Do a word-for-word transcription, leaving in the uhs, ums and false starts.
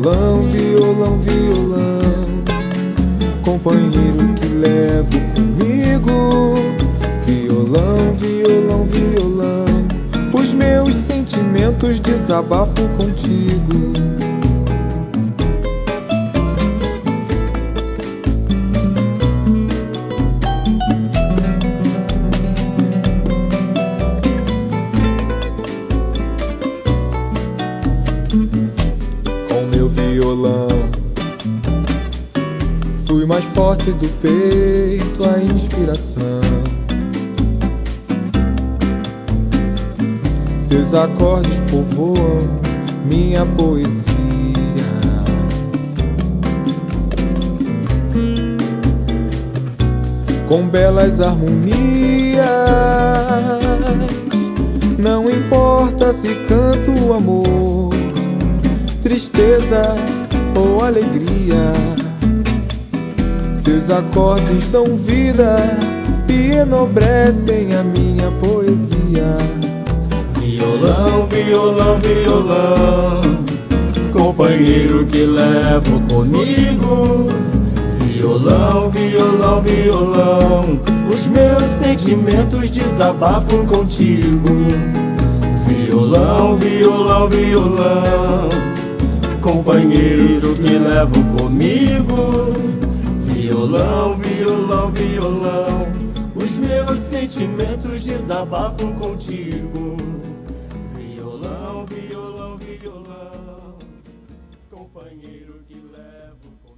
Violão, violão, violão, companheiro que levo comigo. Violão, violão, violão, os meus sentimentos desabafo contigo. Com meu violão fui mais forte do peito a inspiração. Seus acordes povoam minha poesia. Com belas harmonias, não importa se canto amor, tristeza ou alegria. Seus acordes dão vida e enobrecem a minha poesia. Violão, violão, violão, companheiro que levo comigo. Violão, violão, violão, os meus sentimentos desabafo contigo. Violão, violão, violão, companheiro que levo comigo. Violão, violão, violão, os meus sentimentos desabafo contigo. Violão, violão, violão, companheiro que levo comigo.